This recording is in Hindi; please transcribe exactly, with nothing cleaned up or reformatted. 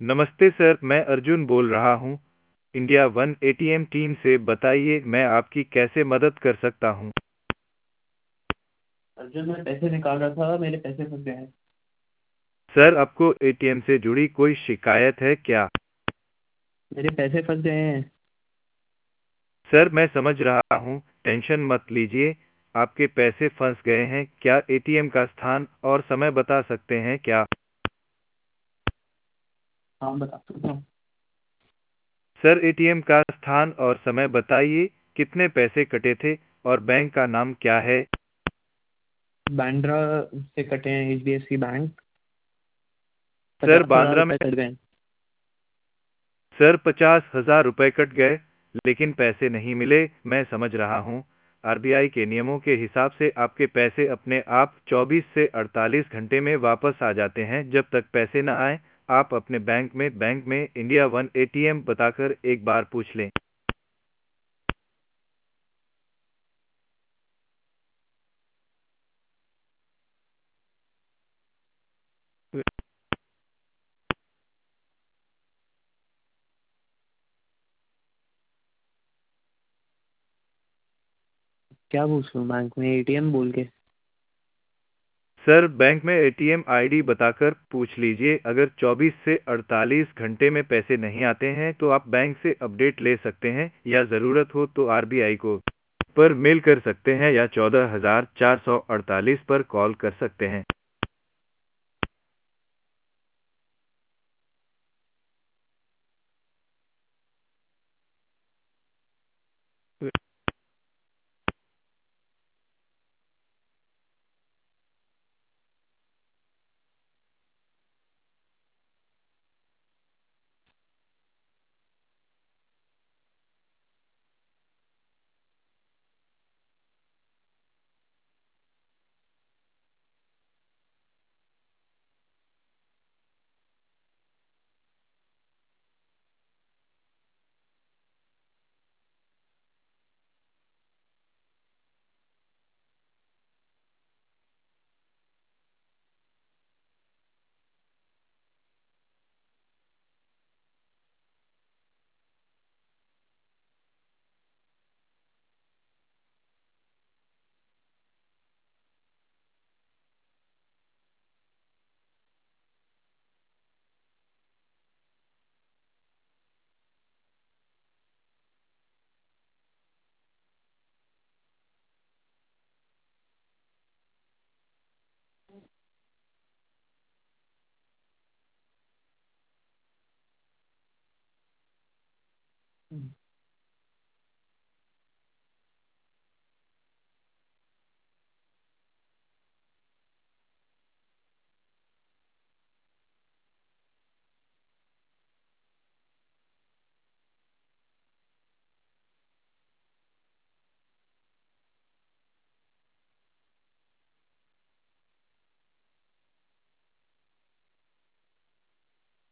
नमस्ते सर, मैं अर्जुन बोल रहा हूँ इंडिया वन एटीएम टीम से। बताइए मैं आपकी कैसे मदद कर सकता हूँ। अर्जुन, मैं पैसे निकाल रहा था, मेरे पैसे फंस गए हैं। सर, आपको एटीएम से जुड़ी कोई शिकायत है क्या? मेरे पैसे फंस गए हैं। सर, मैं समझ रहा हूँ, टेंशन मत लीजिए। आपके पैसे फंस गए हैं। क्या एटीएम का स्थान और समय बता सकते हैं क्या? हाँ, बता सकता हूँ। सर, एटीएम का स्थान और समय बताइए। कितने पैसे कटे थे और बैंक का नाम क्या है? बांद्रा से कटे हैं, H D F C bank. Sir, पचास हजार बांद्रा में रुपये कट गए। सर पचास हजार रुपए कट गए, लेकिन पैसे नहीं मिले। मैं समझ रहा हूँ। आरबीआई के नियमों के हिसाब से आपके पैसे अपने आप चौबीस से अड़तालीस घंटे में वापस आ जाते हैं। जब तक पैसे न आए, आप अपने बैंक में बैंक में इंडिया वन एटीएम बताकर एक बार पूछ लें। क्या पूछ लूँ बैंक में, ए टी एम बोल के? सर, बैंक में एटीएम आईडी बताकर पूछ लीजिए। अगर चौबीस से अड़तालीस घंटे में पैसे नहीं आते हैं तो आप बैंक से अपडेट ले सकते हैं, या ज़रूरत हो तो आरबीआई को पर मेल कर सकते हैं, या चौदह हजार चार सौ अड़तालीस पर कॉल कर सकते हैं।